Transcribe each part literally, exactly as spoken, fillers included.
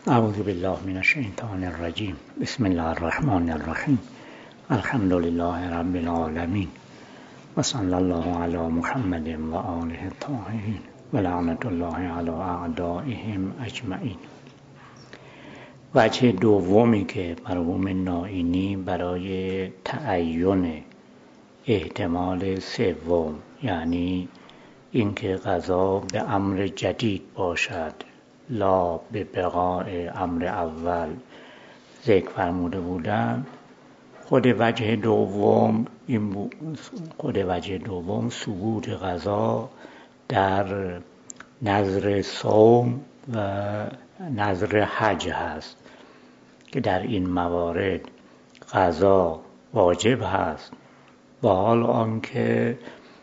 اعوذ بالله من الشیطان الرجیم. بسم الله الرحمن الرحیم. الحمد لله رب العالمین و صلی الله علی محمد و آله الطاهرین و لعنت الله علی اعدائهم اجمعین. وجه دومی که مرحوم نائینی برای تعین احتمال سوم، یعنی اینکه قضا به امر جدید باشد لا به بقاء امر اول، ذکر فرموده بودند، خود وجه دوم این بود، خود وجه دوم ثبوت قضا در نذر صوم و نذر حج هست که در این موارد قضا واجب هست، و حال آنکه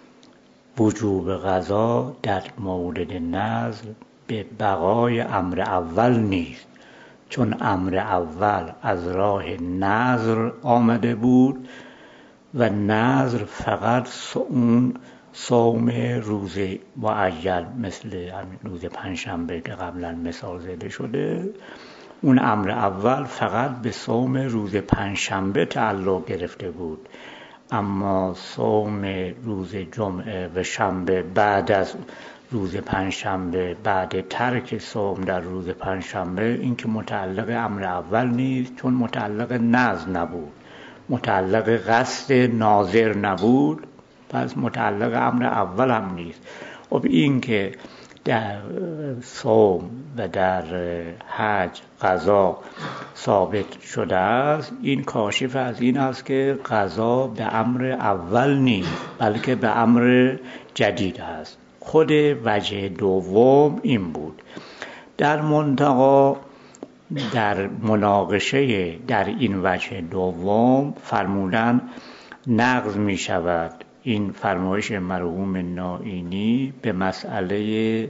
وجوب قضا در مورد نذر به بقای امر اول نیست، چون امر اول از راه نذر آمده بود و نذر فقط اون صوم روز معین، مثل همین روز پنجشنبه که قبلا مثال زده شده، اون امر اول فقط به صوم روز پنجشنبه تعلق گرفته بود، اما صوم روز جمعه و شنبه بعد از روز پنجشنبه، بعد ترک صوم در روز پنجشنبه، این که متعلق امر اول نیست، چون متعلق نذر نبود، متعلق قصد ناظر نبود، پس متعلق امر اول هم نیست. خب این که در صوم و در حج قضا ثابت شده است، این کاشف از این است که قضا به امر اول نیست، بلکه به امر جدید است. خود وجه دوم این بود. در منتها در مناقشه در این وجه دوم فرمودن نقض می شود این فرمایش مرحوم نائینی به مسئله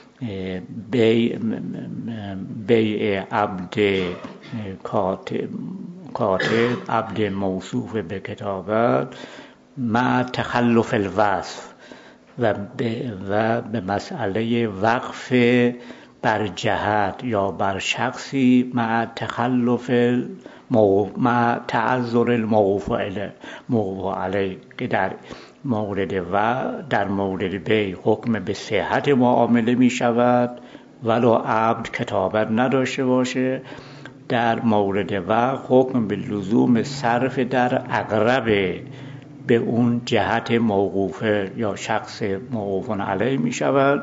بیع بیع عبد کاتب کاتب عبد موصوف به کتابت مع تخلف الوصف و به, و به مسئله وقف بر جهت یا بر شخصی مع تخلف مع تعذر الموقوف علیه موقوف علیه که در مورد و در مورد بیع حکم به صحت معامله می شود ولو عبد کتابت نداشته باشه، در مورد و حکم به لزوم صرف در اقرب به اون جهت موقوفه یا شخص موقوف علیه می شود.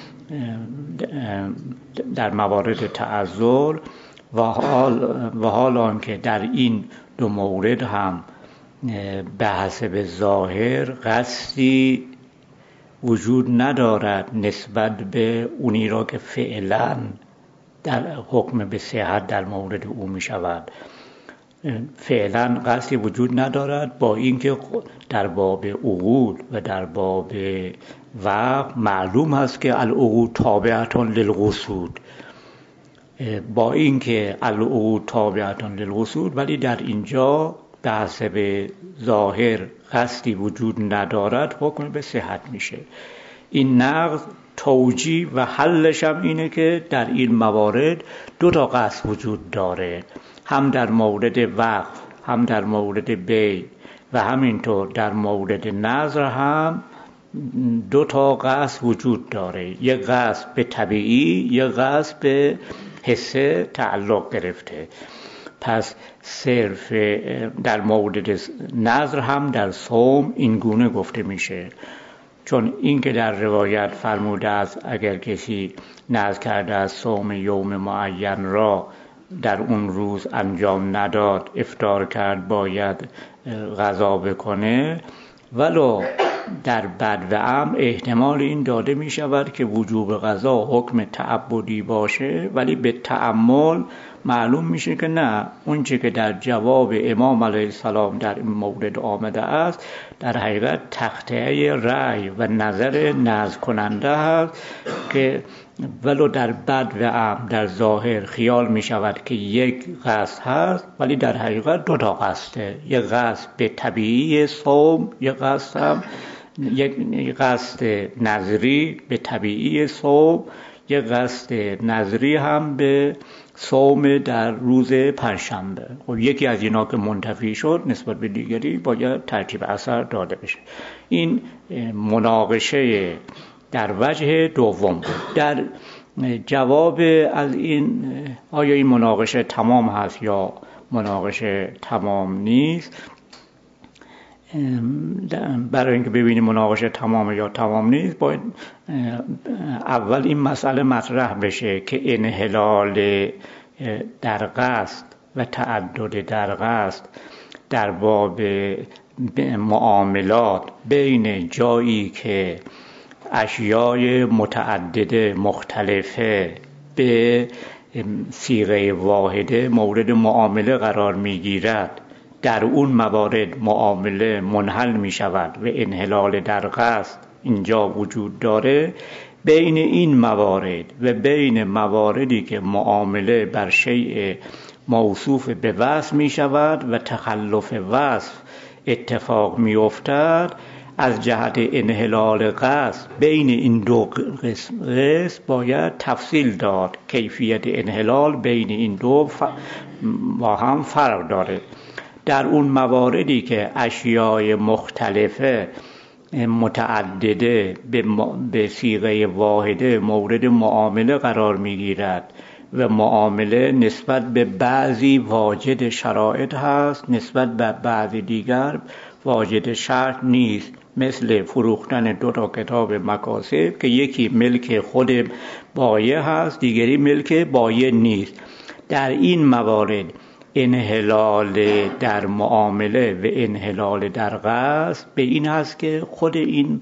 در موارد تعذر و حال و حال آنکه در این دو مورد هم به حسب ظاهر قصدی وجود ندارد نسبت به اونی را که فعلا در حکم به صحت در مورد او می شود، فعلا قصدی وجود ندارد، با اینکه در باب عقود و در باب وقف معلوم هست که العقود تابعتون للقصود، با اینکه العقود تابعتون للقصود، ولی در اینجا به حسب ظاهر قصدی وجود ندارد، حکم به صحت میشه. این نقض توجیه و حلش هم اینه که در این موارد دو تا قصد وجود داره، هم در مورد وقف، هم در مورد بیع و همینطور در مورد نذر هم دو تا قصد وجود داره، یک قصد به طبیعی، یک قصد به حسه تعلق گرفته. پس صرف در مورد نذر هم در صوم این گونه گفته میشه، چون این که در روایت فرموده است اگر کسی نذر کرده از صوم یوم معین را در اون روز انجام نداد، افطار کرد، باید قضا بکنه، ولو در بد و ام احتمال این داده می شود که وجوب قضا حکم تعبدی باشه، ولی به تأمل معلوم میشه که نه، اون چی که در جواب امام علیه السلام در این مورد آمده است در حقیقت تخطئه رأی و نظر نذر کننده است که ولو در بد و ام در ظاهر خیال می شود که یک قصد هست، ولی در حقیقت دو تا قصده، یک قصد به طبیعی صوم، یک قصد هم یک قصد نظری به طبیعی صوم، یک قصد نظری هم به صوم در روز پنجشنبه. خب یکی از اینا که منتفی شد نسبت به دیگری باید ترتیب اثر داده بشه. این مناقشه در وجه دوم بود. در جواب از این آیا این مناقشه تمام هست یا مناقشه تمام نیست، برای اینکه ببینیم مناقشه تمام یا تمام نیست باید اول این مسئله مطرح بشه که انحلال در قصد و تعدد در قصد در باب معاملات بین جایی که اشیای متعدده مختلفه به صیغه واحده مورد معامله قرار میگیرد، در اون موارد معامله منحل می شود و انحلال در قصد اینجا وجود داره، بین این موارد و بین مواردی که معامله بر شیء موصوف به وصف می شود و تخلف وصف اتفاق می افتد، از جهت انحلال قصد بین این دو قسم باید تفصیل داد. کیفیت انحلال بین این دو با هم فرق داره. در اون مواردی که اشیای مختلفه متعدده به صیغه واحده مورد معامله قرار میگیرد و معامله نسبت به بعضی واجد شرایط هست، نسبت به بعضی دیگر واجد شرط نیست، مثل فروختن دو تا کتاب مکاسب که یکی ملک خود بایع هست دیگری ملک بایع نیست. در این موارد انحلال در معامله و انحلال در قصد به این هست که خود این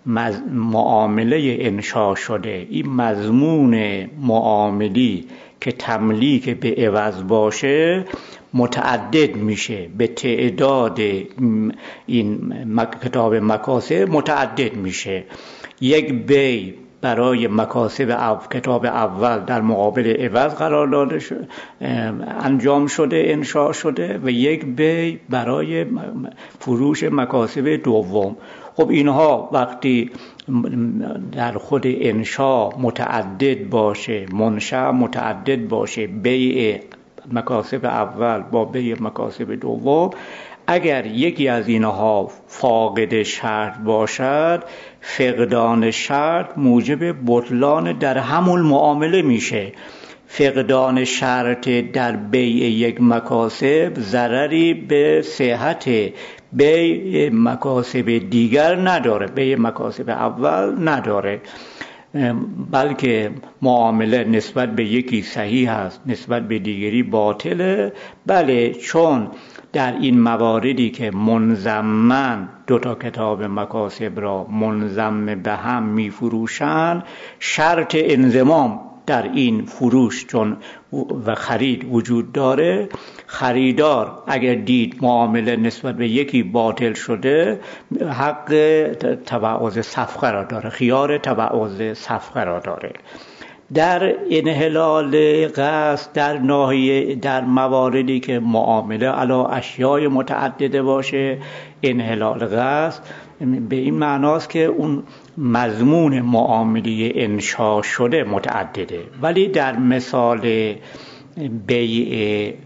معامله انشا شده، این مضمون معاملی که تملیک به عوض باشه متعدد میشه، به تعداد این کتاب مکاسب متعدد میشه. یک بیع برای مکاسب او کتاب اول در مقابل عوض قرار داده شده، انجام شده، انشاء شده، و یک بیع برای فروش مکاسب دوم. خب اینها وقتی در خود انشاء متعدد باشه، منشأ متعدد باشه، بیع مکاسب اول با بیع مکاسب دوم، اگر یکی از اینها فاقد شرط باشد، فقدان شرط موجب بطلان در همون معامله میشه. فقدان شرط در بیع یک مکاسب ضرری به صحت بیع مکاسب دیگر نداره، بیع مکاسب اول نداره، بلکه معامله نسبت به یکی صحیح است، نسبت به دیگری باطله. بله، چون در این مواردی که منضمن دو تا کتاب مکاسب را منضم به هم می فروشن، شرط انضمام در این فروش چون و خرید وجود داره، خریدار اگر دید معامله نسبت به یکی باطل شده حق تبعض صفقه را داره، خیار تبعض صفقه را داره. در انحلال قصد در ناحیه در مواردی که معامله علی اشیای متعدده باشه، انحلال قصد به این معناست که اون مضمون معامله انشا شده متعدده. ولی در مثال بیع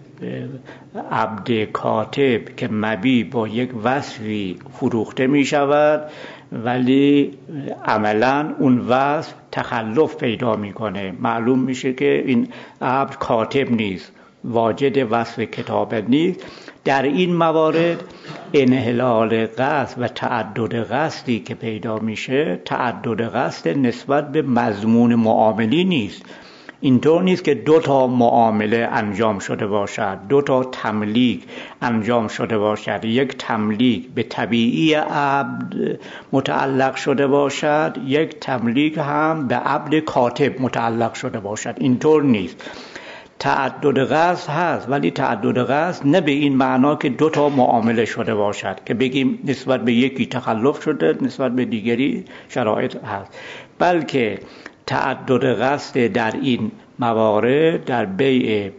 عبد کاتب که مبیع با یک وصفی فروخته می شود ولی عملا اون وصف تخلف پیدا میکنه، معلوم میشه که این عبد کاتب نیست، واجد وصف کتابت نیست، در این موارد انحلال قصد و تعدد قصدی که پیدا میشه تعدد قصد نسبت به مضمون معاملی نیست. اینطور نیست که دو تا معامله انجام شده باشد، دو تا تملیک انجام شده باشد، یک تملیک به طبیعی عبد متعلق شده باشد، یک تملیک هم به عبد کاتب متعلق شده باشد. اینطور نیست. تعدد قصد هست ولی تعدد قصد نه به این معنا که دو تا معامله شده باشد که بگیم نسبت به یکی تخلف شده نسبت به دیگری شرایط هست، بلکه تعدد قصد در این موارد در بیع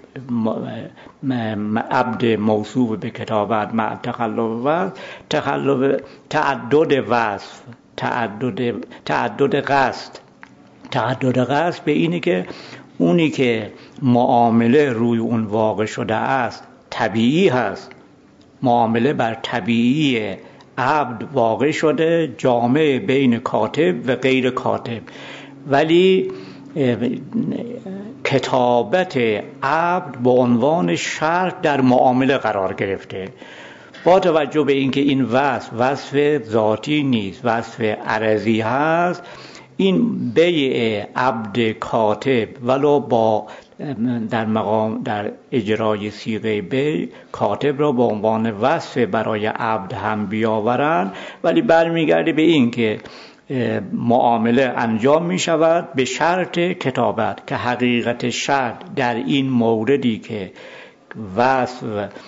عبد موصوف به کتابت مع تخلف وصف، تخلف تعدد وصف، تعدد تعدد قصد تعدد قصد به اینه که اونی که معامله روی اون واقع شده است طبیعی هست، معامله بر طبیعی عبد واقع شده، جامع بین کاتب و غیر کاتب، ولی کتابت عبد به عنوان شرط در معامله قرار گرفته. با توجه به اینکه این وصف وصف ذاتی نیست، وصف عرضی هست، این بیع عبد کاتب ولو با در مقام در اجرای صیغه بیع کاتب را به عنوان وصف برای عبد هم بیاورند، ولی برمیگرده به این که معامله انجام می شود به شرط کتابت، که حقیقت شرط در این موردی که وصف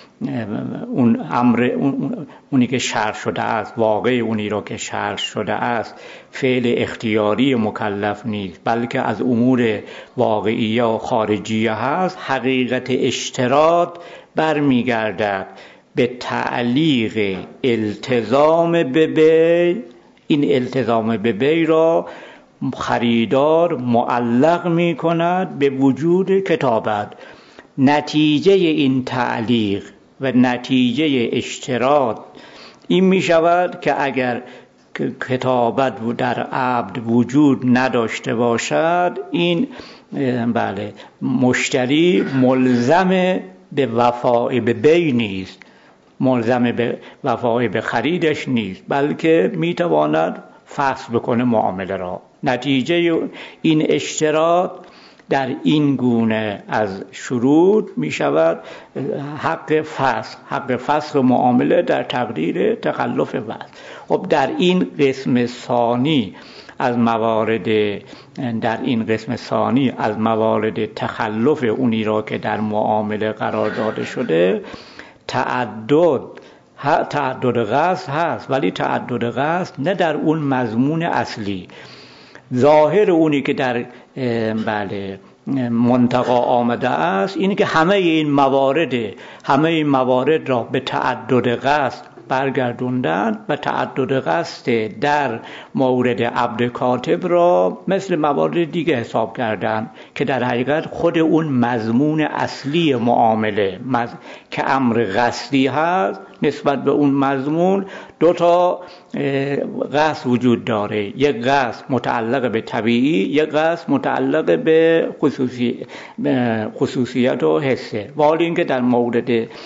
اون امر اون اونی که شرط شده است، واقع اونی را که شرط شده است فعل اختیاری مکلف نیست، بلکه از امور واقعیه و خارجیه هست. حقیقت اشتراط برمیگردد به تعلیق التزام به بیع. این التزام به بیع را خریدار معلق می کند به وجود کتابت. نتیجه این تعلیق و نتیجه اشتراط این می شود که اگر کتابت در عبد وجود نداشته باشد، این بله مشتری ملزم به وفای به بیع نیست، ملزم به وفای به خریدش نیست، بلکه می تواند فسخ بکنه معامله را. نتیجه این اشتراط در این گونه از شروط می شود حق فسخ، حق فسخ معامله در تقدیر تخلف وصل. خب در این قسم ثانی از موارد در این قسم ثانی از موارد تخلف اونی را که در معامله قرار داده شده، تعدد تعدد قصد هست، ولی تعدد قصد نه در اون مضمون اصلی. ظاهر اونی که در بله منتقا آمده است اینه که همه این موارد همه این موارد را به تعدد قصد برگردوندن و تعدد قصد در مورد عبد کاتب را مثل موارد دیگه حساب کردن که در حقیقت خود اون مضمون اصلی معامله مز... که امر قصدی هست، نسبت به اون مضمون دو تا قصد وجود داره، یک قصد متعلق به طبیعی، یک قصد متعلق به خصوصی خصوصیت و حسه. ولی اینکه در مورد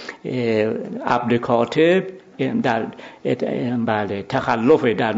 عبد کاتب در بله تخلف در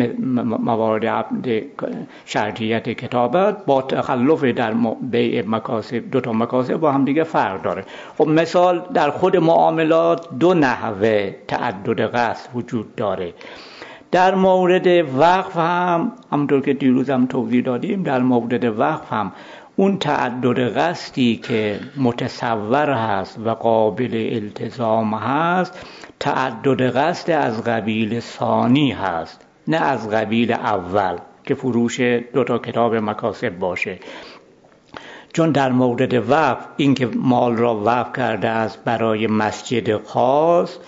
موارد عبد شرطیت کتابت با تخلف در بیع مکاسب، دو تا مکاسب با هم دیگه فرق داره. خب مثال در خود معاملات دو نحوه تعدد قصد وجود داره. در مورد وقف هم همونطور که دیروز هم توضیح دادیم، در مورد وقف هم اون تعدد قصدی که متصور هست و قابل التزام هست تعدد قصد از قبیل ثانی هست، نه از قبیل اول که فروش دو تا کتاب مکاسب باشه. چون در مورد وقف این که مال را وقف کرده است برای مسجد خاص،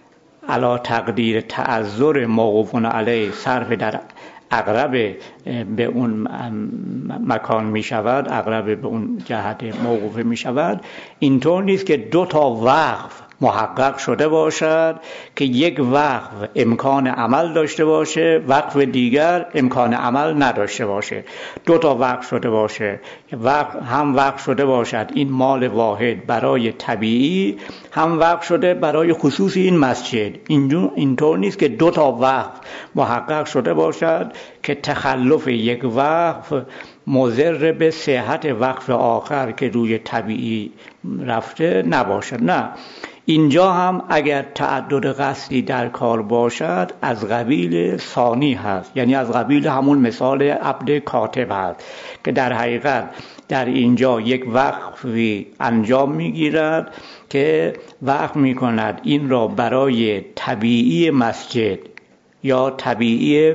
علا تقدیر تعذر موقوفون علیه صرف در اقرب به اون مکان می شود، اقرب به اون جهت موقوفه می شود، اینطور نیست که دو تا وقف محقق شده باشد که یک وقف امکان عمل داشته باشه، وقف دیگر امکان عمل نداشته باشه. دو تا وقف شده باشه، وقف هم وقف شده باشد این مال واحد برای طبیعی، هم وقف شده برای خصوصی این مسجد. اینطور نیست که دو تا وقف محقق شده باشد که تخلف یک وقف مضر به صحت وقف آخر که روی طبیعی رفته نباشد. نه، اینجا هم اگر تعدد قصدی در کار باشد از قبیل ثانی هست، یعنی از قبیل همون مثال عبد کاتب هست که در حقیقت در اینجا یک وقفی انجام میگیرد که وقف میکند این را برای طبیعی مسجد یا طبیعی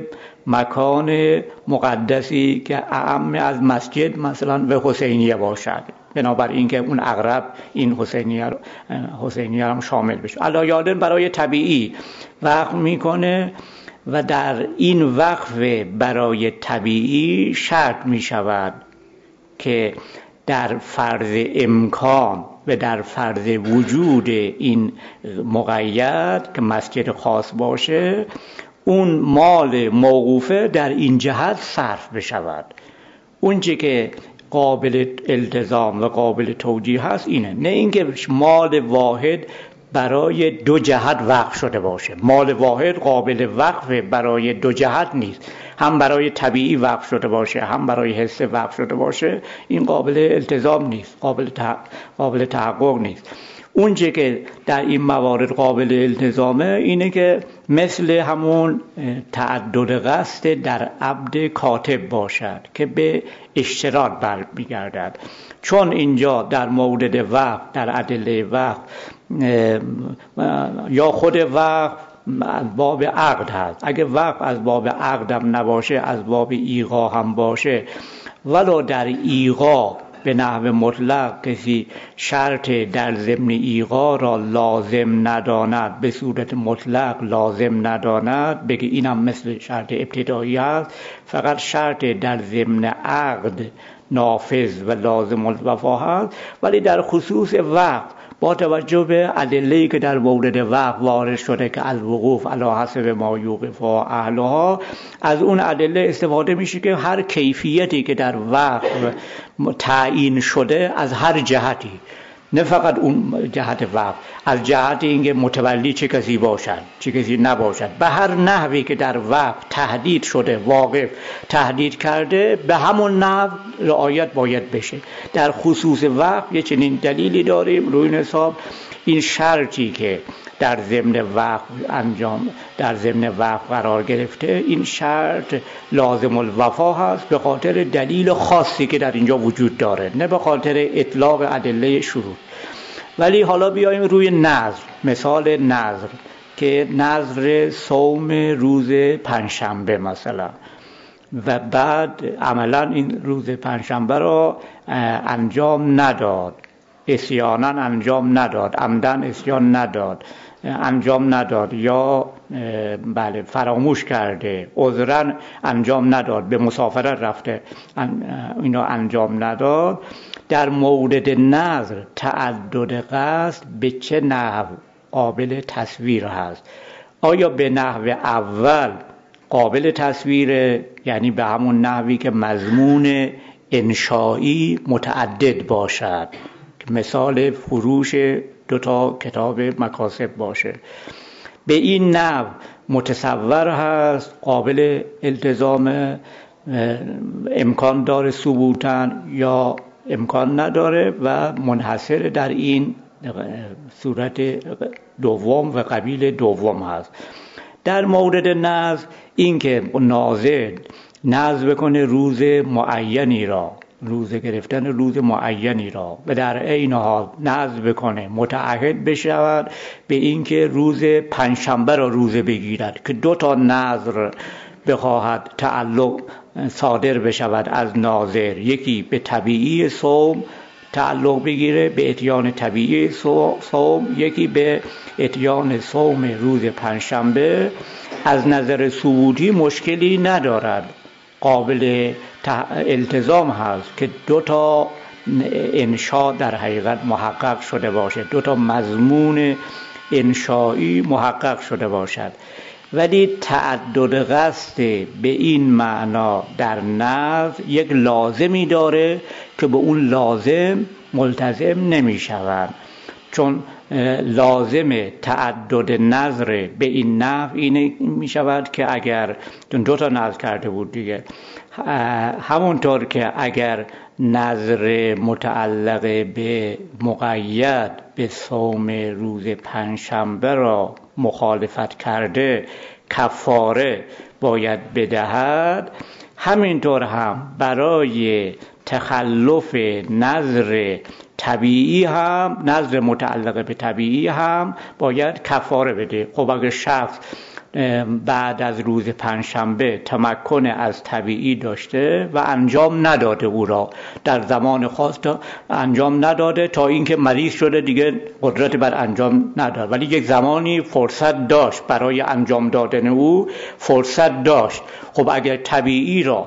مکان مقدسی که اعم از مسجد مثلا به حسینیه باشد، بنابراین که اون اقرب این حسینیه حسینیه هم شامل بشه. علایالن برای طبیعی وقف میکنه و در این وقف برای طبیعی شرط میشود که در فرض امکان و در فرض وجود این مقید که مسجد خاص باشه، اون مال موقوفه در این جهت صرف بشود. اون چه که قابل التزام و قابل توجیه هست اینه، نه اینکه مال واحد برای دو جهت وقف شده باشه. مال واحد قابل وقف برای دو جهت نیست، هم برای طبیعی وقف شده باشه هم برای حسه وقف شده باشه، این قابل التزام نیست، قابل قابل تحقق نیست. اون چه که در این موارد قابل التزامه اینه که مثل همون تعدد قصد در عبد کاتب باشد که به اشتراط برمیگردد، چون اینجا در مورد وقف، در ادله وقف یا خود وقف از باب عقد هست. اگه وقف از باب عقد هم نباشه، از باب ایقا هم باشه، ولو در ایقا به نحو مطلق کسی شرط در ضمن ایقا را لازم نداند، به صورت مطلق لازم نداند، بگه اینم مثل شرط ابتدایی است، فقط شرط در ضمن عقد نافذ و لازم الوفا هست، ولی در خصوص وقف با توجه به ادله‌ای که در مورد وقف وارد شده که الوقوف علی حسب ما یوقف اهلها، از اون ادله استفاده میشه که هر کیفیتی که در وقف تعیین شده از هر جهتی، نه فقط اون جهت وقف، از جهت اینکه متولی چه کسی باشد چه کسی نباشد، به هر نحوی که در وقف تهدید شده، واقف تهدید کرده، به همون نحو رعایت باید بشه. در خصوص وقف یه چنین دلیلی داریم روی این حساب، این شرطی که در ضمن وقف انجام در ضمن وقف قرار گرفته، این شرط لازم الوفا هست به خاطر دلیل خاصی که در اینجا وجود داره، نه به خاطر اطلاق ادله شروط. ولی حالا بیایم روی نذر، مثال نذر که نذر صوم روز پنجشنبه مثلا، و بعد عملا این روز پنجشنبه را انجام نداد، عصیانا انجام نداد، عمدن عصیان نداد، انجام نداد، یا بله فراموش کرده، عذرا انجام نداد، به مسافرت رفته اینا انجام نداد. در مورد نذر تعدد قصد به چه نحو قابل تصویر هست؟ آیا به نحو اول قابل تصویر، یعنی به همون نحوی که مضمون انشایی متعدد باشد، مثال فروش دو تا کتاب مکاسب باشه، به این نحو متصور هست، قابل التزام، امکان داره ثبوتن یا امکان نداره و منحصر در این صورت دوم و قبیل دوم هست. در مورد نذر این که ناظر نذر بکنه روز معینی را، روز گرفتن روز معینی را، و در عین حال نذر بکنه متعهد بشود به اینکه روز پنجشنبه را روزه بگیرد، که دو تا نذر بخواهد تعلق صادر بشود از ناظر، یکی به طبیعی صوم تعلق بگیره، به اتیان طبیعی صوم، یکی به اتیان صوم روز پنجشنبه، از نظر ثبوتی مشکلی ندارد، قابل التزام هست که دو تا انشا در حقیقت محقق شده باشه، دو تا مضمون انشایی محقق شده باشد. ولی تعدد قصد به این معنا در نذر یک لازمی داره که به اون لازم ملتزم نمی شود، چون لازم تعدد نذر به این نحو اینه می شود که اگر دو تا نذر کرده بود دیگه، همونطور که اگر نذر متعلق به مقید به صوم روز پنجشنبه را مخالفت کرده کفاره باید بدهد، همینطور هم برای تخلف نذر طبیعی هم، نذر متعلق به طبیعی هم باید کفاره بده. خب اگر شخص بعد از روز پنجشنبه تمکن از طبیعی داشته و انجام نداده، او را در زمان خاص تا انجام نداده تا اینکه مریض شده دیگه قدرت بر انجام نداره، ولی یک زمانی فرصت داشت برای انجام دادن او، فرصت داشت. خب اگر طبیعی را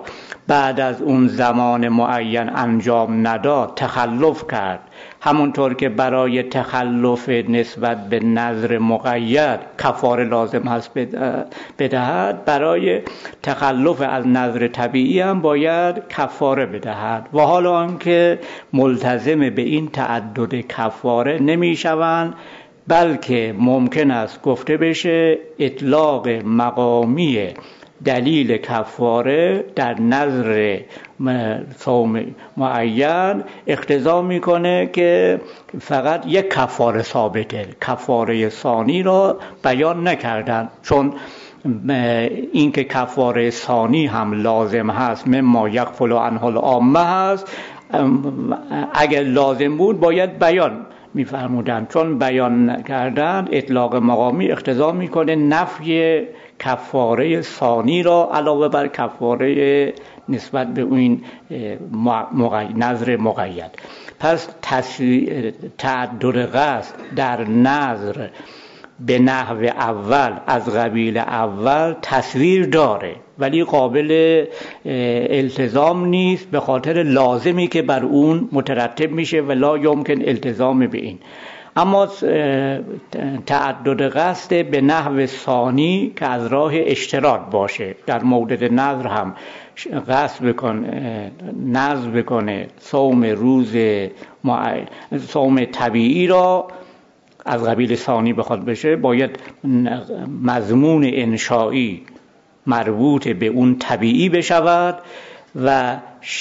بعد از اون زمان معین انجام نداد، تخلف کرد، همونطور که برای تخلف نسبت به نذر مقید کفاره لازم هست بدهد، برای تخلف از نذر طبیعی هم باید کفاره بدهد. و حالا آنکه ملتزم به این تعدد کفاره نمی شوند، بلکه ممکن است گفته بشه اطلاق مقامی دلیل کفاره در نظر صوم معین اقتضا میکنه که فقط یک کفاره ثابته، کفاره ثانی را بیان نکردن، چون این که کفاره ثانی هم لازم هست مما یغفل عنه العامه هست، اگر لازم بود باید بیان میفرمودن، چون بیان نکردن اطلاق مقامی اقتضا میکنه نفی کفاره ثانی را علاوه بر کفاره نسبت به این نذر مقید. پس تعدد قصد در نذر به نحو اول از قبیل اول تصویر داره، ولی قابل التزام نیست به خاطر لازمی که بر اون مترتب میشه و لا یمکن التزام به این. اما تعدد قصد به نحو ثانی که از راه اشتراط باشه، در مورد نذر هم قصد بکن نذر بکنه صوم روز معین، صوم طبیعی را از قبیل ثانی بخواد بشه، باید مضمون انشایی مربوط به اون طبیعی بشود و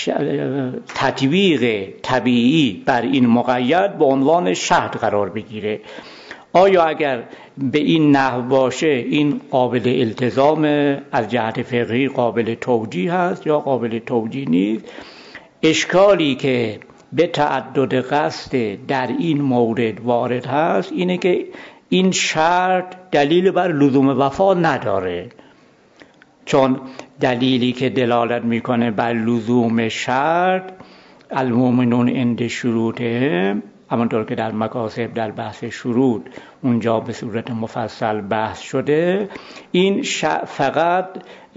تطبیق طبیعی بر این مقید به عنوان شرط قرار بگیره. آیا اگر به این نحو باشه این قابل التزام از جهت فقهی قابل توجیه هست یا قابل توجیه نیست؟ اشکالی که به تعدد قصد در این مورد وارد هست اینه که این شرط دلیل بر لزوم وفا نداره، چون دلیلی که دلالت میکنه بر لزوم شرط المؤمنون عند شروطهم، همونطور که در مکاسب در بحث شروط اونجا به صورت مفصل بحث شده، این فقط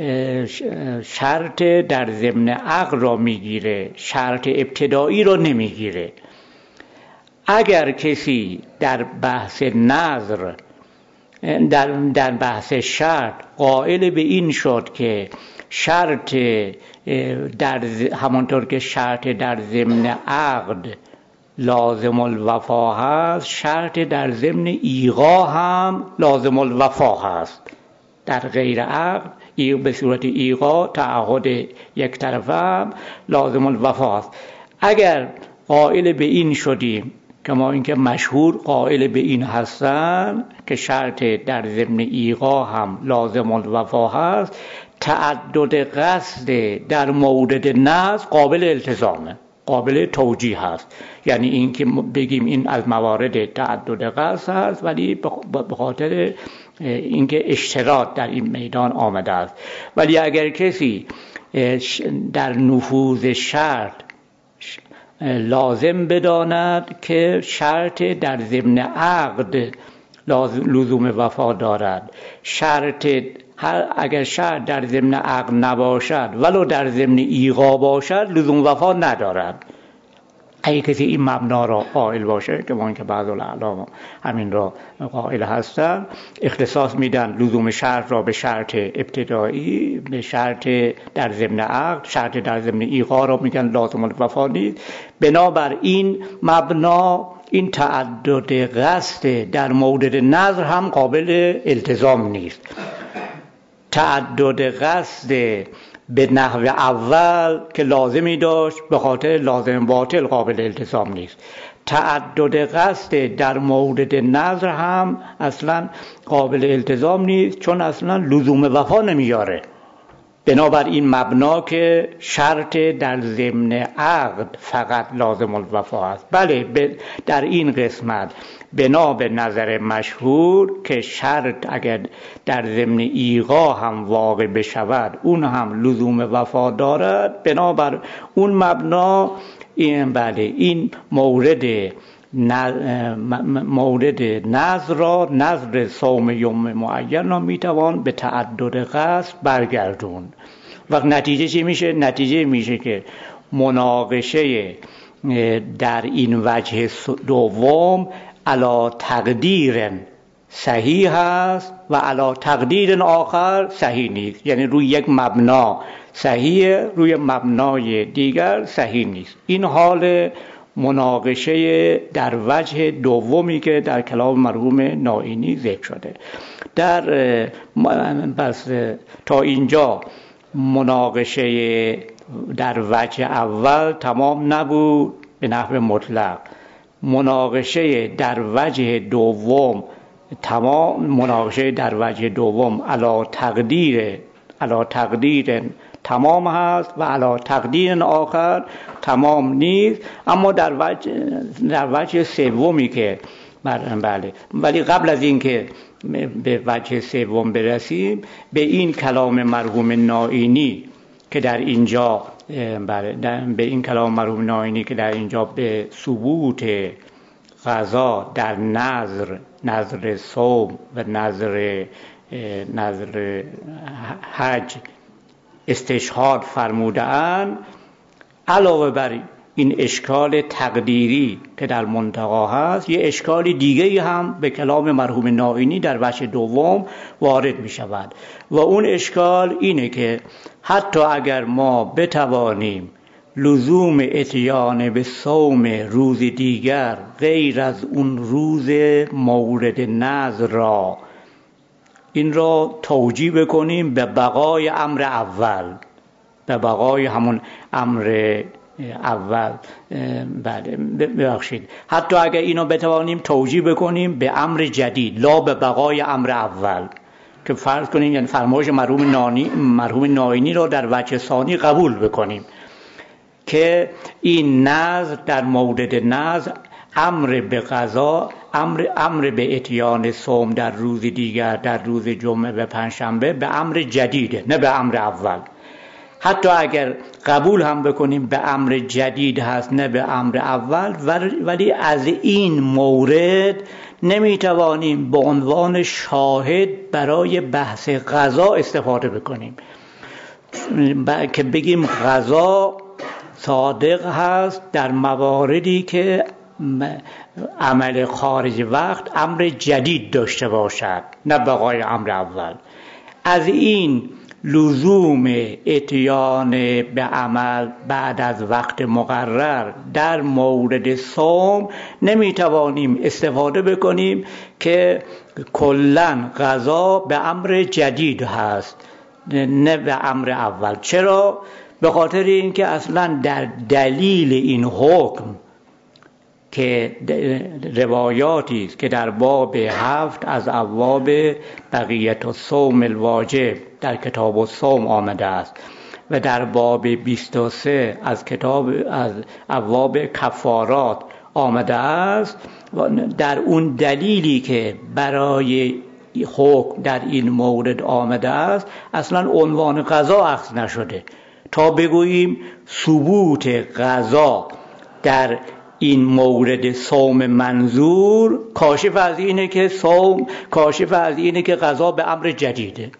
شرط در ضمن عقد را میگیره، شرط ابتدایی را نمیگیره. اگر کسی در بحث نذر در در بحث شرط قائل به این شد که شرط در همانطور که شرط در ضمن عقد لازم الوفا هست، شرط در ضمن ایقاع هم لازم الوفا هست. در غیر عقد به صورت ایقاع تعهد یک طرفه هم لازم الوفا هست. اگر قائل به این شدیم کما اینکه مشهور قائل به این هستن که شرط در ضمن ایقاع هم لازم الوفا هست، تعدد قصد در مورد نذر قابل التزامه، قابل توجیه هست. یعنی این که بگیم این از موارد تعدد قصد هست، ولی به خاطر اینکه اشتراط در این میدان آمده است. ولی اگر کسی در نفوذ شرط لازم بداند که شرط در ضمن عقد لزوم وفا دارد، شرط اگر شرط در ضمن عقد نباشد ولو در ضمن ایقاع باشد لزوم وفا ندارد. اگه کسی این مبنا را قائل باشه، که ما اینکه بعض الاعلام همین را قائل هستن، اختصاص میدن لزوم شرط را به شرط ابتدایی، به شرط در ضمن عقد، شرط در ضمن ایقاع را میگن لازم الوفا نیست. بنابر این مبنا این تعدد قصد در مورد نذر هم قابل التزام نیست. تعدد قصد به نحو اول که لازمی داشت به خاطر لازم باطل قابل التزام نیست. تعدد قصد در مورد نذر هم اصلا قابل التزام نیست، چون اصلا لزوم وفا نمیاره. بنابر این مبنا که شرط در ضمن عقد فقط لازم الوفا است. بله در این قسمت بنا به نظر مشهور که شرط اگر در ضمن ایقاع هم واقع بشود اون هم لزوم وفا دارد، بنابر اون مبنا این بله این مورد مورد نذر را نذر صوم یوم معین را میتوان به تعدد قصد برگردون وقت نتیجه چی میشه؟ نتیجه میشه که مناقشه در این وجه دوم علی تقدیر صحیح هست و علی تقدیر آخر صحیح نیست. یعنی روی یک مبنا صحیحه، روی مبنای دیگر صحیح نیست. این حال مناقشه در وجه دومی که در کلام مرحوم نائینی ذکر شده. در بس تا اینجا مناقشه در وجه اول تمام نبود به نحو مطلق. مناقشه در وجه دوم تمام مناقشه در وجه دوم علی تقدیر علی تقدیر تمام هست و علی تقدیر آخر تمام نیست. اما در وجه در وجه سومی که بله، ولی قبل از این که به وجه سوم برسیم، به این کلام مرحوم نائینی که در اینجا بله به این کلام مرحوم نائینی که در اینجا به ثبوت قضا در نظر نظر صوم و نظر نظر حج استشهاد فرموده‌اند، علاوه بر این اشکال تقدیری که در منتقا هست، یه اشکال دیگه هم به کلام مرحوم نائینی در وجه دوم وارد می شود و اون اشکال اینه که حتی اگر ما بتوانیم لزوم اتیان به صوم روز دیگر غیر از اون روز مورد نذر را این را توجیه بکنیم به بقای امر اول، به بقای همون امر اول بله ببخشید حتی اگر اینو بتوانیم توجیه بکنیم به امر جدید لا به بقای امر اول، که فرض کنیم یعنی فرمایش مرحوم نانی مرحوم نائینی را در وجه ثانی قبول بکنیم که این نذر در مورد نذر امر به قضا امر امر به اتیان صوم در روز دیگر در روز جمعه و پنجشنبه به امر جدیده، نه به امر اول. حتی اگر قبول هم بکنیم به امر جدید هست نه به امر اول، ولی از این مورد نمیتوانیم به عنوان شاهد برای بحث قضا استفاده بکنیم که بگیم قضا صادق هست در مواردی که عمل خارج وقت امر جدید داشته باشد نه بقای امر اول. از این لزوم اتیان به عمل بعد از وقت مقرر در مورد صوم نمیتوانیم استفاده بکنیم که کلاً قضا به امر جدید هست نه به امر اول. چرا؟ به خاطر اینکه اصلا در دلیل این حکم که روایاتی است که در باب هفت از ابواب بقیت الصوم الواجب در کتاب الصوم آمده است و در باب بیست و سه از کتاب از ابواب کفارات آمده است، در اون دلیلی که برای حکم در این مورد آمده است اصلا عنوان قضا اخذ نشده تا بگوییم ثبوت قضا در این مورد صوم منظور کاشف از اینه که صوم کاشف از اینه که قضا به امر جدیده.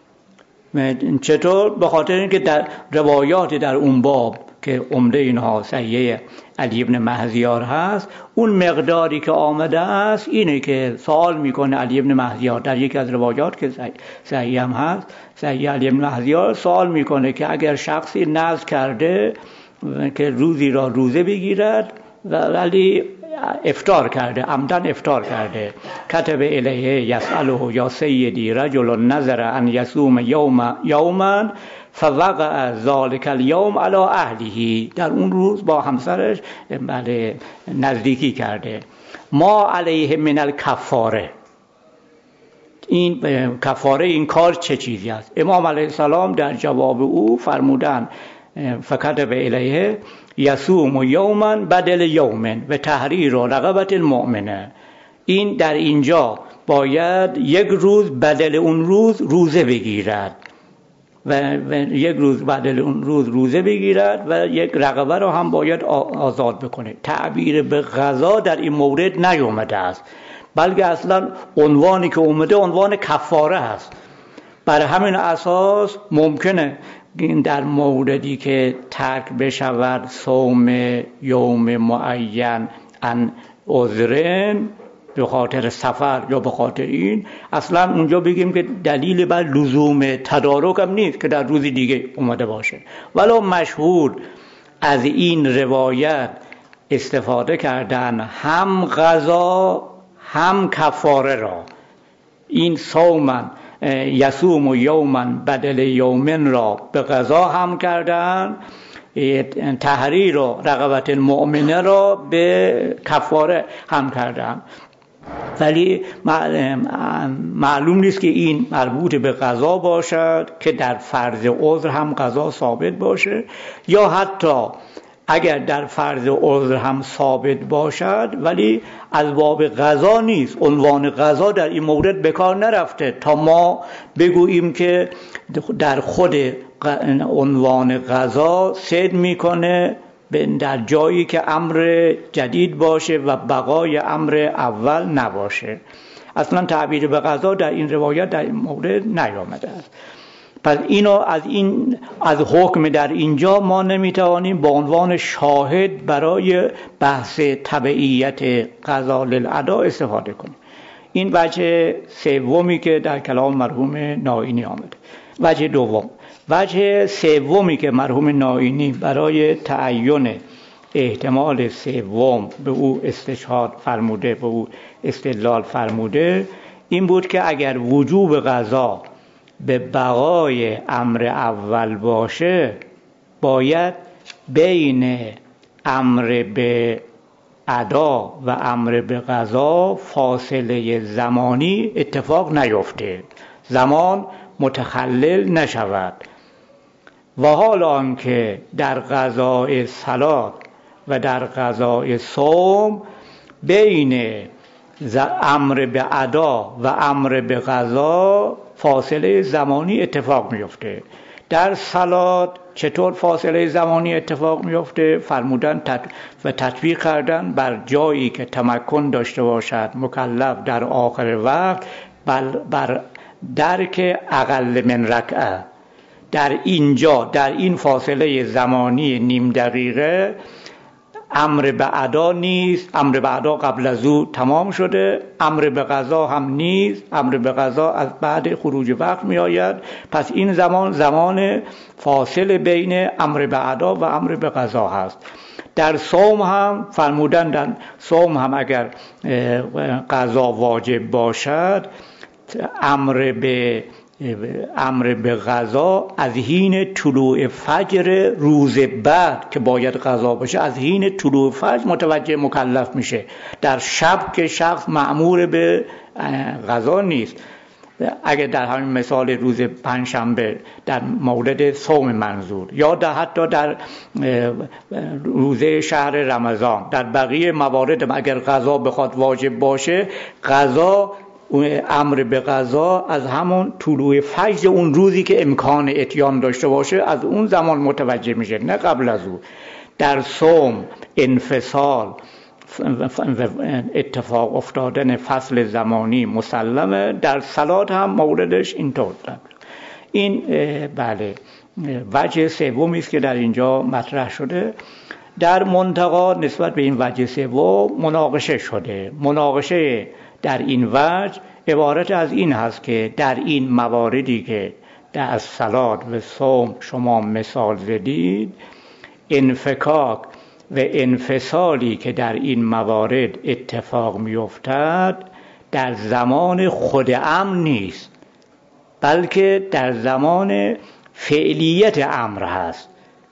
چطور؟ به خاطر اینکه در روایات در اون باب که عمده اینها صحیح علی ابن مهزیار هست، اون مقداری که آمده است اینه که سوال میکنه علی ابن مهزیار در یکی از روایات که صحیح هم هست، صحیح علی ابن مهزیار سوال میکنه که اگر شخصی نذر کرده که روزی را روزه بگیرد ولی افطار کرده، عمدن افطار کرده، کتب الیه یسأله یا سیدی رجل نظر ان یصوم یوم یوما فوقع ذلک الیوم علی اهله، در اون روز با همسرش بله نزدیکی کرده، ما علیه من الکفاره، این کفاره این کار چه چیزی است؟ امام علیه السلام در جواب او فرمودند فکتب الیه یصوم یوما بدل یومن و تحریر رقبت المؤمنه، این در اینجا باید یک روز بدل اون روز روزه بگیرد و, و یک روز بدل اون روز روزه بگیرد و یک رقبه را هم باید آزاد بکنه. تعبیر به قضا در این مورد نیومده است، بلکه اصلا عنوانی که اومده عنوان کفاره است. بر همین اساس ممکنه در موردی که ترک بشود صوم یوم معین ان عذرن، به خاطر سفر یا به خاطر این، اصلا اونجا بگیم که دلیل بر لزوم تدارک هم نیست که در روز دیگه اومده باشه. ولو مشهور از این روایت استفاده کردن هم قضا هم کفاره را. این صومن یصوم و یومن بدل یومن را به قضا هم کردن، تحریر و رقبت المؤمنه را به کفاره هم کردن. ولی معلوم نیست که این مربوط به قضا باشد که در فرض عذر هم قضا ثابت باشه، یا حتی اگر در فرض عذر هم ثابت باشد ولی از باب قضا نیست، عنوان قضا در این مورد به کار نرفته تا ما بگوییم که در خود عنوان قضا صدق میکنه در جایی که امر جدید باشه و بقای امر اول نباشه. اصلا تعبیر به قضا در این روایت در این مورد نیامده است. پس اینو از این از حکم در اینجا ما نمیتوانیم با عنوان شاهد برای بحث تبعیت قضا للأدا استفاده کنیم. این وجه سومی که در کلام مرحوم نائینی آمده. وجه دوم، وجه سومی که مرحوم نائینی برای تعین احتمال سوم به او استشهاد فرموده، به او استدلال فرموده، این بود که اگر وجوب قضا به بقای امر اول باشه، باید بین امر به ادا و امر به قضا فاصله زمانی اتفاق نیفته، زمان متخلل نشود. و حال آنکه در قضاء صلات و در قضاء صوم بین امر به ادا و امر به قضا فاصله زمانی اتفاق میفته. در صلات چطور فاصله زمانی اتفاق میفته؟ فرمودن و تطبیق کردن بر جایی که تمکن داشته باشد مکلف در آخر وقت بر درک اقل من رکعه. در اینجا در این فاصله زمانی نیم دقیقه امر به ادا نیست، امر به ادا قبل از او تمام شده، امر به قضا هم نیست، امر به قضا از بعد خروج وقت می آید. پس این زمان زمان فاصله بین امر به ادا و امر به قضا هست. در صوم هم فرمودن در صوم هم اگر قضا واجب باشد، امر به امر به قضا از حین طلوع فجر روز بعد که باید قضا باشه، از حین طلوع فجر متوجه مکلف میشه. در شب که شخص مأمور به قضا نیست. اگر در همین مثال روز پنجشنبه در مورد صوم منظور، یا در حتی در روزه شهر رمضان، در بقیه موارد اگر قضا بخواد واجب باشه، قضا امر به قضا از همون طلوع فجر اون روزی که امکان اتیان داشته باشه از اون زمان متوجه میشه، نه قبل از او. در صوم انفصال اتفاق افتادن فصل زمانی مسلمه، در صلات هم موردش اینطور. این بله وجه سومی است که در اینجا مطرح شده. در منتقا نسبت به این وجه سوم مناقشه شده. مناقشه در این وجه عبارت از این هست که در این مواردی که در صلات و صوم شما مثال زدید، انفکاک و انفصالی که در این موارد اتفاق می‌افتد در زمان خود امر نیست، بلکه در زمان فعلیت امر هست.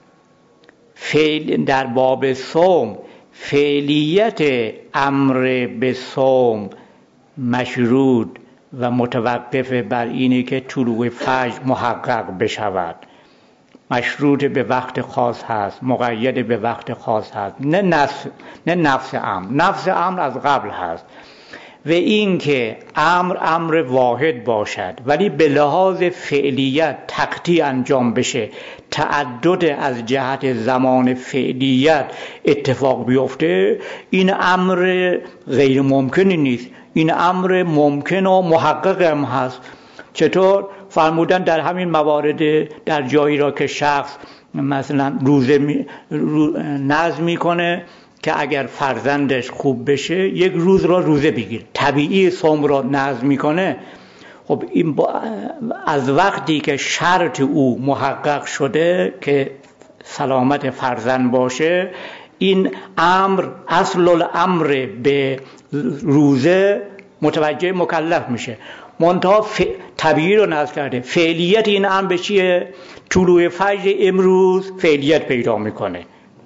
فعل در باب صوم فعلیت امر به صوم مشروط و متوقف بر اینه که طلوع فجر محقق بشود، مشروط به وقت خاص هست، مقید به وقت خاص هست، نه نفس نه نفس امر. نفس امر از قبل هست. و این که امر امر واحد باشد ولی به لحاظ فعلیت تقطیع انجام بشه، تعدد از جهت زمان فعلیت اتفاق بیفته، این امر غیر ممکنی نیست، این امر ممکن و محقق هم هست. چطور؟ فرمودن در همین موارد در جایی را که شخص مثلا روزه می، رو، نظم میکنه که اگر فرزندش خوب بشه یک روز را روزه بگیره، طبیعی صوم را نظم میکنه. خب این از وقتی که شرط او محقق شده که سلامت فرزند باشه، این امر اصل الامر به روزه متوجه مکلف میشه. منتها ف... طبیعی رو نظم کرده. فعلیت این امر به چیه؟ طلوع فجر امروز فعلیت پیدا میکنه.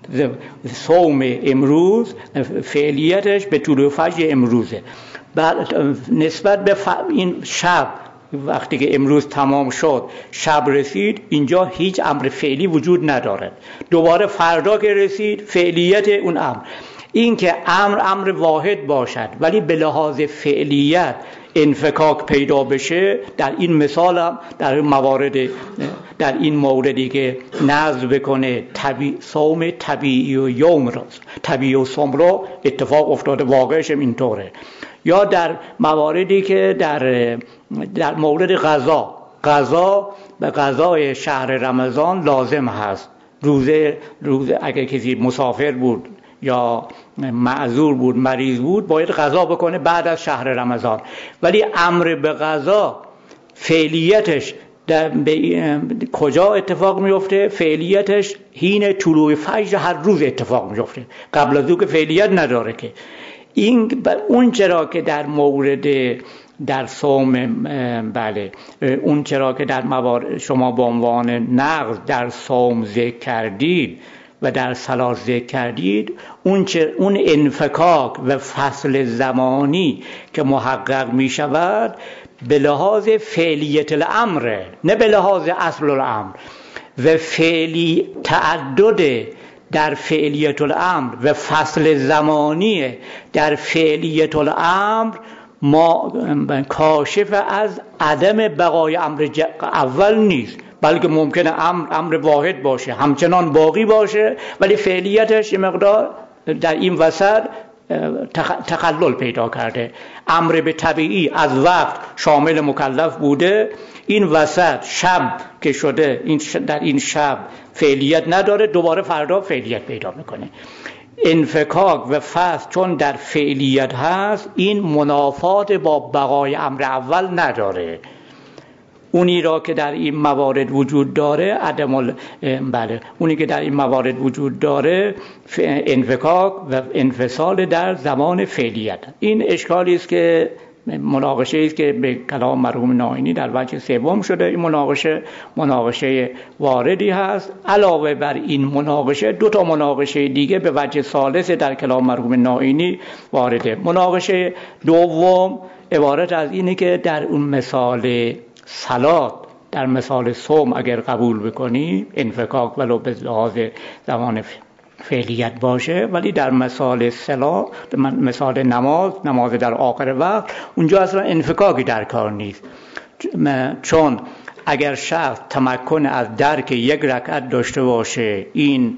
صوم امروز فعلیتش به طلوع فجر امروزه. بعد نسبت به ف... این شب وقتی که امروز تمام شد شب رسید، اینجا هیچ امر فعلی وجود نداره. دوباره فردا که رسید فعلیت اون امر. این که امر امر واحد باشد ولی به لحاظ فعلیت انفکاک پیدا بشه، در این مثال هم در موارد در این موردی که نظم بکنه طبیع صوم طبیعی و یوم را طبیعی و صوم را اتفاق افتاده، واقعش هم اینطوره. یا در مواردی که در در مورد غذا غذا به غذای شهر رمضان لازم هست. روزه روزه اگر کسی مسافر بود یا معذور بود، مریض بود، باید غذا بکنه بعد از شهر رمضان. ولی امر به غذا فعلیتش در کجا اتفاق میفته؟ فعلیتش حین طلوع فجر هر روز اتفاق میفته، قبل از اون که فعلیت نداره. که این اون چرا که در مورد در صوم بله اون چرا که در موارد شما به عنوان نقض در صوم ذکر کردید و در صلات ذکر کردید، اون چه اون انفکاک و فصل زمانی که محقق می شود به لحاظ فعلیت الامر، نه به لحاظ اصل الامر. و فعلی تعدد در فعلیت الامر و فصل زمانی در فعلیت الامر ما کاشف از عدم بقای امر اول نیست، بلکه ممکنه امر امر واحد باشه، همچنان باقی باشه، ولی فعلیتش یه مقدار در این وسط تخلل پیدا کرده. امر به طبیعی از وقت شامل مکلف بوده، این وسط شب که شده این در این شب فعلیت نداره، دوباره فردا فعلیت پیدا میکنه. انفکاک و فصل چون در فعلیت هست، این منافات با بقای امر اول نداره. اونی را که در این موارد وجود داره عدم ال... بله اونی که در این موارد وجود داره انفکاک و انفصال در زمان فعلیت. این اشکالی است که مناقشه است که به کلام مرحوم نائینی در وجه سوم شده. این مناقشه مناقشه واردی هست. علاوه بر این مناقشه دو تا مناقشه دیگه به وجه ثالث در کلام مرحوم نائینی وارده. مناقشه دوم عبارت از اینه که در اون مثال صلات، در مثال صوم اگر قبول بکنی انفکاک ولو به لحاظ زمان فعلیت باشه، ولی در مثال صلات، مثال نماز نماز در آخر وقت، اونجا اصلا انفکاکی در کار نیست. چون اگر شخص تمکن از درک یک رکعت داشته باشه این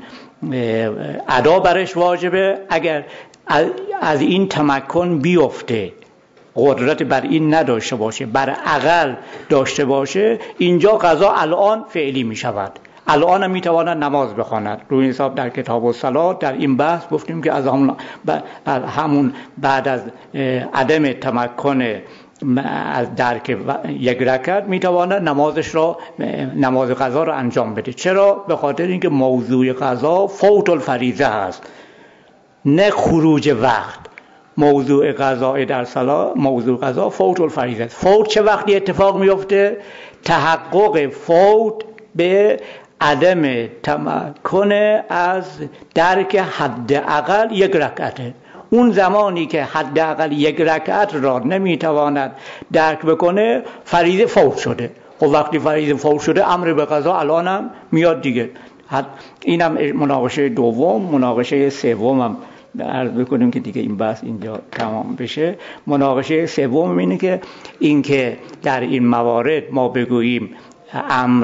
ادا برش واجبه. اگر از این تمکن بیفته، قدرت بر این نداشته باشه، بر اقل داشته باشه، اینجا قضا الان فعلی می شود. الان هم می تواند نماز بخواند. روی حساب در کتاب الصلات در این بحث گفتیم که از همون, همون بعد از عدم تمکن از درک یک رکعت می تواند نمازش را نماز قضا را انجام بده. چرا؟ به خاطر اینکه موضوع قضا فوت الفریضه هست، نه خروج وقت. موضوع قضا در صلات، موضوع قضا فوت الفریضه. فوت چه وقتی اتفاق میفته؟ تحقق فوت به عدم تمکن از درک حداقل یک رکعته. اون زمانی که حداقل یک رکعت را نمیتواند درک بکنه فریضه فوت شده. خب وقتی فریضه فوت شده امر به قضا الان هم میاد دیگه. اینم مناقشه دوم. مناقشه سومم عرض بکنیم که دیگه این بحث اینجا تمام بشه. مناقشه سوم اینه که اینکه در این موارد ما بگوییم امر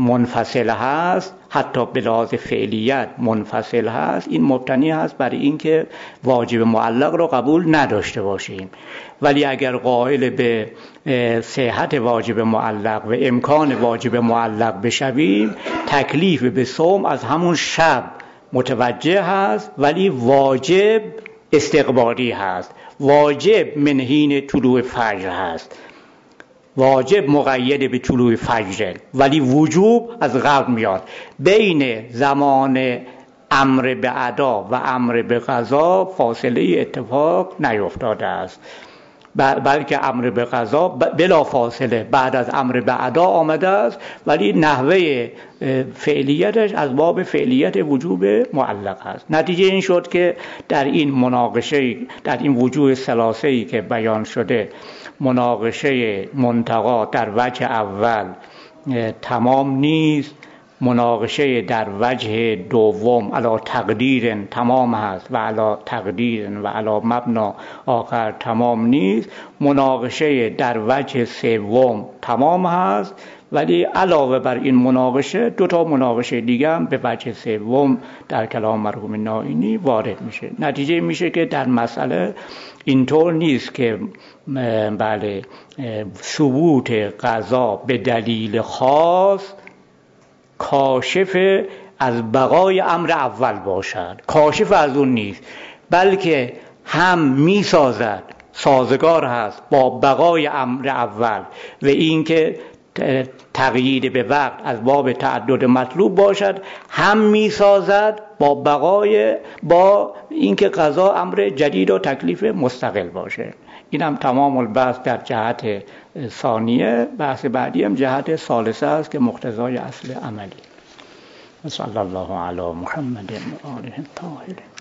منفصل هست، حتی به لحاظ فعلیت منفصل هست، این مبتنی هست بر اینکه واجب معلق رو قبول نداشته باشیم. ولی اگر قائل به صحت واجب معلق و امکان واجب معلق بشویم، تکلیف به صوم از همون شب متوجه هست، ولی واجب استقبالی هست. واجب من حین طلوع فجر هست، واجب مقید به طلوع فجر، ولی وجوب از قبل میاد. بین زمان امر به ادا و امر به قضا فاصله اتفاق نیفتاده است، بلکه امر به قضا بلا فاصله بعد از امر به ادا آمده است، ولی نحوه فعلیتش از باب فعلیت وجوب معلق است. نتیجه این شد که در این مناقشه، در این وجوه ثلاثه‌ای که بیان شده، مناقشه منتقا در وجه اول تمام نیست، مناقشه در وجه دوم علی تقدیر تمام هست و علی تقدیر و علی مبنا آخر تمام نیست، مناقشه در وجه سوم تمام هست، ولی علاوه بر این مناقشه دو تا مناقشه دیگه هم به وجه سوم در کلام مرحوم نائینی وارد میشه. نتیجه میشه که در مسئله اینطور نیست که بله ثبوت قضا به دلیل خاص کاشف از بقای امر اول باشد، کاشف از اون نیست، بلکه هم می سازد، سازگار هست با بقای امر اول و اینکه تقیید به وقت از باب تعدد مطلوب باشد، هم می سازد با بقای با اینکه قضا امر جدید و تکلیف مستقل باشه. این هم تمام البحث در جهت ثانیه. بحث بعدی هم جهت ثالثه است که مقتضای اصل عملی. صلی الله علی محمد و آله الطاهرین.